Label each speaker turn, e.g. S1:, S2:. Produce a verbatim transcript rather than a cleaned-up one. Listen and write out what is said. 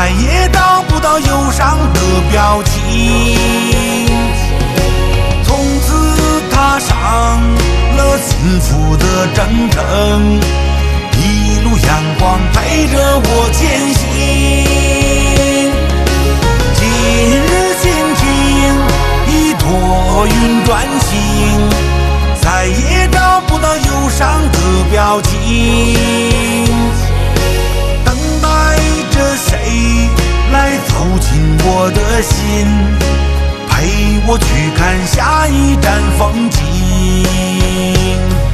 S1: 再也找不到忧伤的表情。从此踏上了幸福的征程，一路阳光陪着我前行。今日心情已多云转晴，再也找不到忧伤的表情。等待着谁来走进我的心，陪我去看下一站风